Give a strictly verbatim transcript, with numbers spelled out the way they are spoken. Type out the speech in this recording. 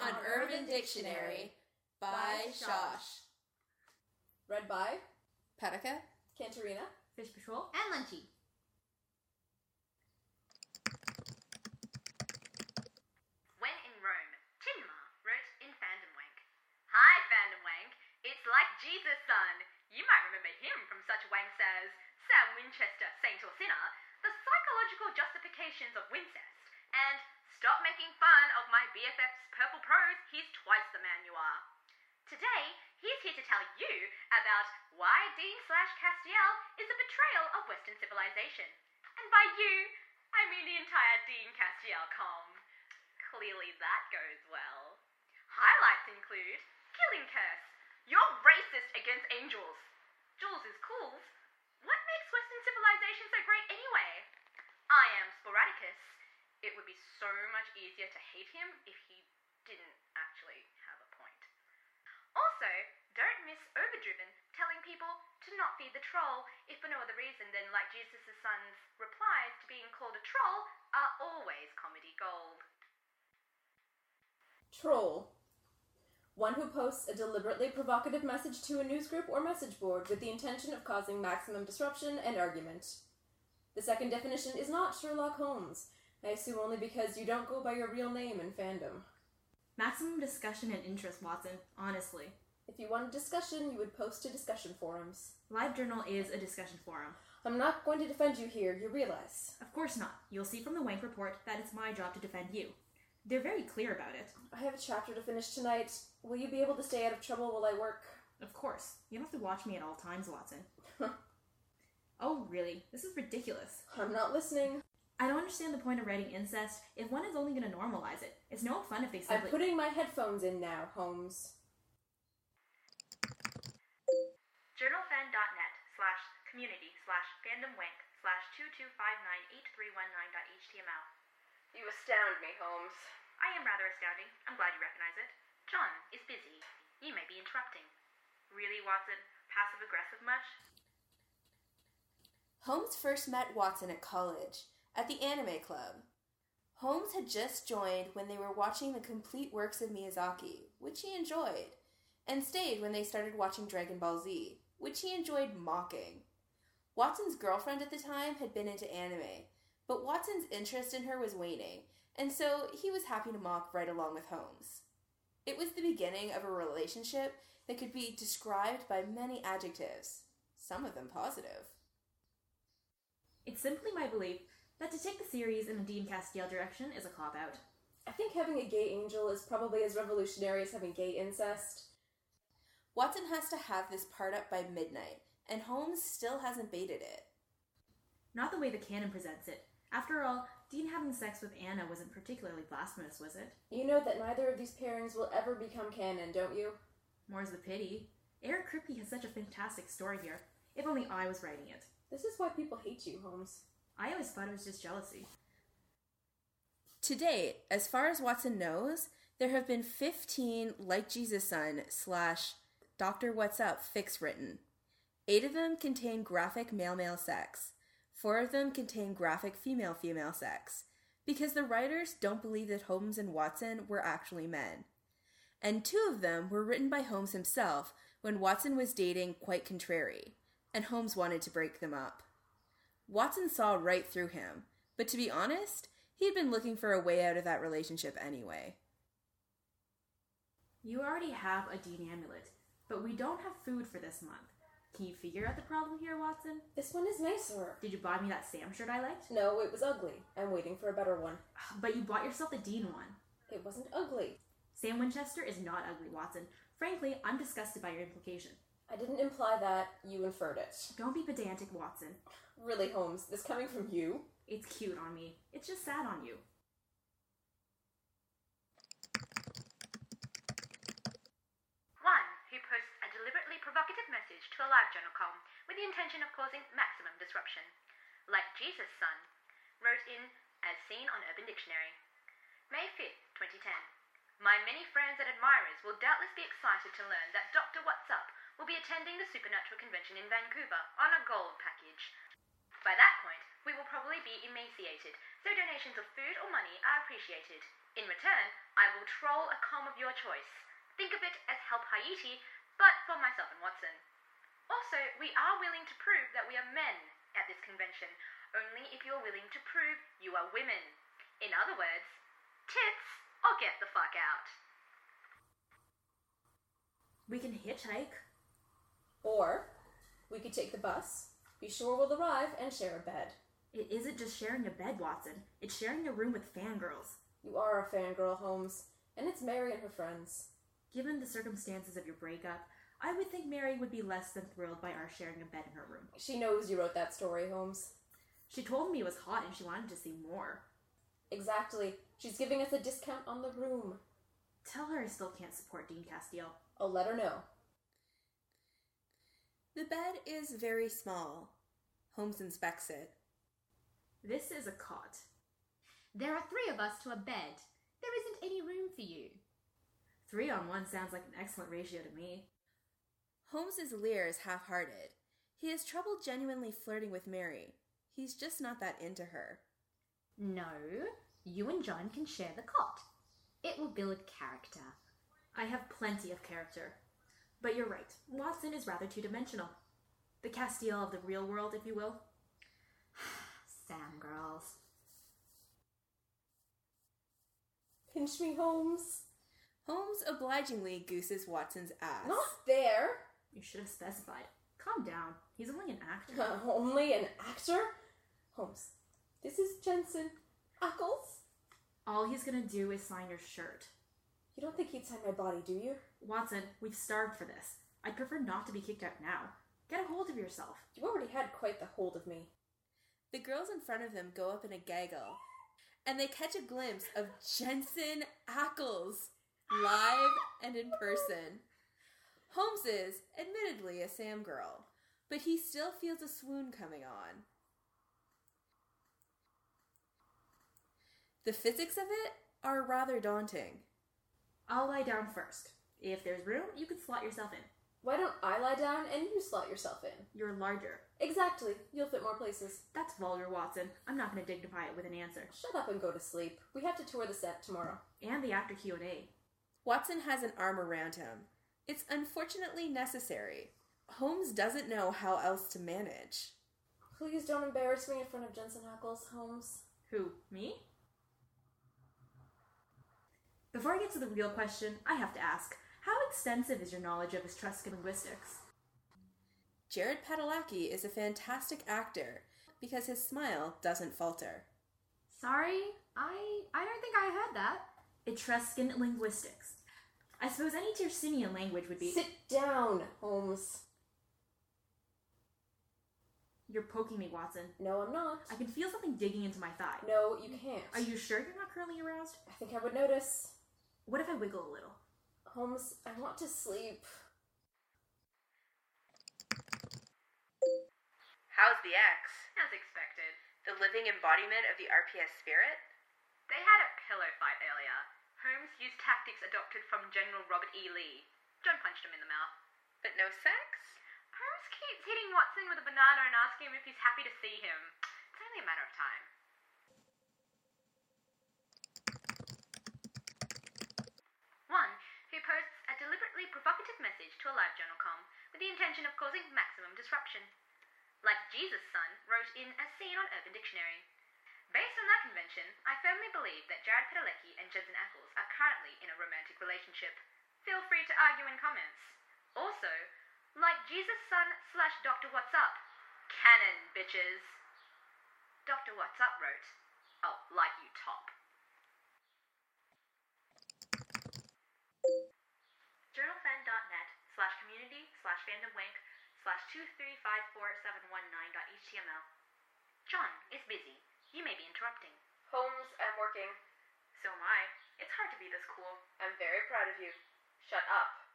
on Urban Dictionary by Shosh. Read by Petica, Cantarina, Fish Patrol, and Lunchy. When in Rome, Tinma wrote in Fandom Wank. Hi, Fandom Wank. It's like Jesus' son. You might remember him from such wanks as Sam Winchester, Saint or Sinner, The Psychological Justifications of Wincest, and Stop Making Fun of My B F F's Purple Prose, He's Twice the Man You Are. Today, he's here to tell you about why Dean slash Castiel is a betrayal of Western civilization. And by you, I mean the entire Dean Castiel com. Clearly that goes well. Highlights include Killing Curse. You're racist against angels. Jules is cool. What makes Western civilization so great anyway? I am Sporadicus. It would be so much easier to hate him if he didn't actually have a point. Also, don't miss Overdriven telling people to not feed the troll if for no other reason than like Jesus' son's replies to being called a troll are always comedy gold. Troll. One who posts a deliberately provocative message to a newsgroup or message board with the intention of causing maximum disruption and argument. The second definition is not Sherlock Holmes. I assume only because you don't go by your real name in fandom. maximum discussion and interest, Watson, honestly. If you want a discussion, you would post to discussion forums. LiveJournal is a discussion forum. I'm not going to defend you here, you realize. Of course not. You'll see from the Wank Report that it's my job to defend you. They're very clear about it. I have a chapter to finish tonight. Will you be able to stay out of trouble while I work? Of course. You don't have to watch me at all times, Watson. Oh, really? This is ridiculous. I'm not listening. I don't understand the point of writing incest if one is only going to normalize it. It's no fun if they simply... I'm putting my headphones in now, Holmes. Journalfan.net slash community slash fandomwank slash two two five nine eight three one nine dot H T M L. You astound me, Holmes. I am rather astounding. I'm glad you recognize it. John is busy. You may be interrupting. Really, Watson? Passive-aggressive much? Holmes first met Watson at college, at the Anime Club. Holmes had just joined when they were watching the complete works of Miyazaki, which he enjoyed, and stayed when they started watching Dragon Ball Z, which he enjoyed mocking. Watson's girlfriend at the time had been into anime, but Watson's interest in her was waning, and so he was happy to mock right along with Holmes. It was the beginning of a relationship that could be described by many adjectives, some of them positive. It's simply my belief that to take the series in a Dean Castiel direction is a cop-out. I think having a gay angel is probably as revolutionary as having gay incest. Watson has to have this part up by midnight, and Holmes still hasn't baited it. Not the way the canon presents it. After all, Dean having sex with Anna wasn't particularly blasphemous, was it? You know that neither of these pairings will ever become canon, don't you? More's the pity. Eric Kripke has such a fantastic story here. If only I was writing it. This is why people hate you, Holmes. I always thought it was just jealousy. To date, as far as Watson knows, there have been fifteen Like Jesus Son slash Doctor What's Up fics written. Eight of them contain graphic male-male sex. Four of them contain graphic female-female sex, because the writers don't believe that Holmes and Watson were actually men. And two of them were written by Holmes himself when Watson was dating Quite Contrary, and Holmes wanted to break them up. Watson saw right through him, but to be honest, he'd been looking for a way out of that relationship anyway. You already have a Dean amulet, but we don't have food for this month. Can you figure out the problem here, Watson? This one is nicer. Did you buy me that Sam shirt I liked? No, it was ugly. I'm waiting for a better one. But you bought yourself the Dean one. It wasn't ugly. Sam Winchester is not ugly, Watson. Frankly, I'm disgusted by your implication. I didn't imply that. You inferred it. Don't be pedantic, Watson. Really, Holmes? This coming from you? It's cute on me. It's just sad on you. One who posts a deliberately provocative message to a LiveJournal com with the intention of causing maximum disruption. Like Jesus' son, wrote in as seen on Urban Dictionary. May fifth, twenty ten. My many friends and admirers will doubtless be excited to learn that Doctor What's Up will be attending the Supernatural Convention in Vancouver on a gold package. By that point, we will will probably be emaciated, so donations of food or money are appreciated. In return, I will troll a com of your choice. Think of it as Help Haiti, but for myself and Watson. Also, we are willing to prove that we are men at this convention, only if you're willing to prove you are women. In other words, tits or get the fuck out. We can hitchhike. Or we could take the bus, be sure we'll arrive, and share a bed. It isn't just sharing a bed, Watson. It's sharing a room with fangirls. You are a fangirl, Holmes, and it's Mary and her friends. Given the circumstances of your breakup, I would think Mary would be less than thrilled by our sharing a bed in her room. She knows you wrote that story, Holmes. She told me it was hot and she wanted to see more. Exactly. She's giving us a discount on the room. Tell her I still can't support Dean Castile. I'll let her know. The bed is very small. Holmes inspects it. This is a cot. There are three of us to a bed. There isn't any room for you. Three on one sounds like an excellent ratio to me. Holmes's leer is half-hearted. He has trouble genuinely flirting with Mary. He's just not that into her. No, you and John can share the cot. It will build character. I have plenty of character. But you're right, Watson is rather two-dimensional. The Castile of the real world, if you will. Sam girls. Pinch me, Holmes. Holmes obligingly gooses Watson's ass. Not there. You should have specified. Calm down. He's only an actor. Uh, only an actor? Holmes, this is Jensen Ackles. All he's gonna do is sign your shirt. You don't think he'd sign my body, do you? Watson, we've starved for this. I'd prefer not to be kicked out now. Get a hold of yourself. You already had quite the hold of me. The girls in front of them go up in a gaggle, and they catch a glimpse of Jensen Ackles, live and in person. Holmes is, admittedly, a Sam girl, but he still feels a swoon coming on. The physics of it are rather daunting. I'll lie down first. If there's room, you can slot yourself in. Why don't I lie down and you slot yourself in? You're larger. Exactly. You'll fit more places. That's vulgar, Watson. I'm not going to dignify it with an answer. Shut up and go to sleep. We have to tour the set tomorrow. And the after Q and A. Watson has an arm around him. It's unfortunately necessary. Holmes doesn't know how else to manage. Please don't embarrass me in front of Jensen Ackles, Holmes. Who, me? Before I get to the real question, I have to ask, how extensive is your knowledge of Etruscan linguistics? Jared Padalecki is a fantastic actor because his smile doesn't falter. Sorry, I I don't think I heard that. Etruscan linguistics. I suppose any Tersinian language would be... Sit down, Holmes. You're poking me, Watson. No, I'm not. I can feel something digging into my thigh. No, you can't. Are you sure you're not currently aroused? I think I would notice. What if I wiggle a little? Holmes, I want to sleep. How's the ex? As expected. The living embodiment of the R P S spirit? They had a pillow fight earlier. Holmes used tactics adopted from General Robert E. Lee. John punched him in the mouth. But no sex? Holmes keeps hitting Watson with a banana and asking him if he's happy to see him. It's only a matter of time. One who posts a deliberately provocative message to a live journal com with the intention of causing maximum disruption. Like Jesus' Son wrote in as seen on Urban Dictionary. Based on that convention, I firmly believe that Jared Padalecki and Jensen Ackles are currently in a romantic relationship. Feel free to argue in comments. Also, like Jesus' Son slash Doctor What's Up. Canon, bitches. Doctor What's Up wrote, oh, like you top. Journalfan.net slash community slash fandomwank slash two three five four seven one nine dot html. John is busy. You may be interrupting. Holmes, I'm working. So am I. It's hard to be this cool. I'm very proud of you. Shut up.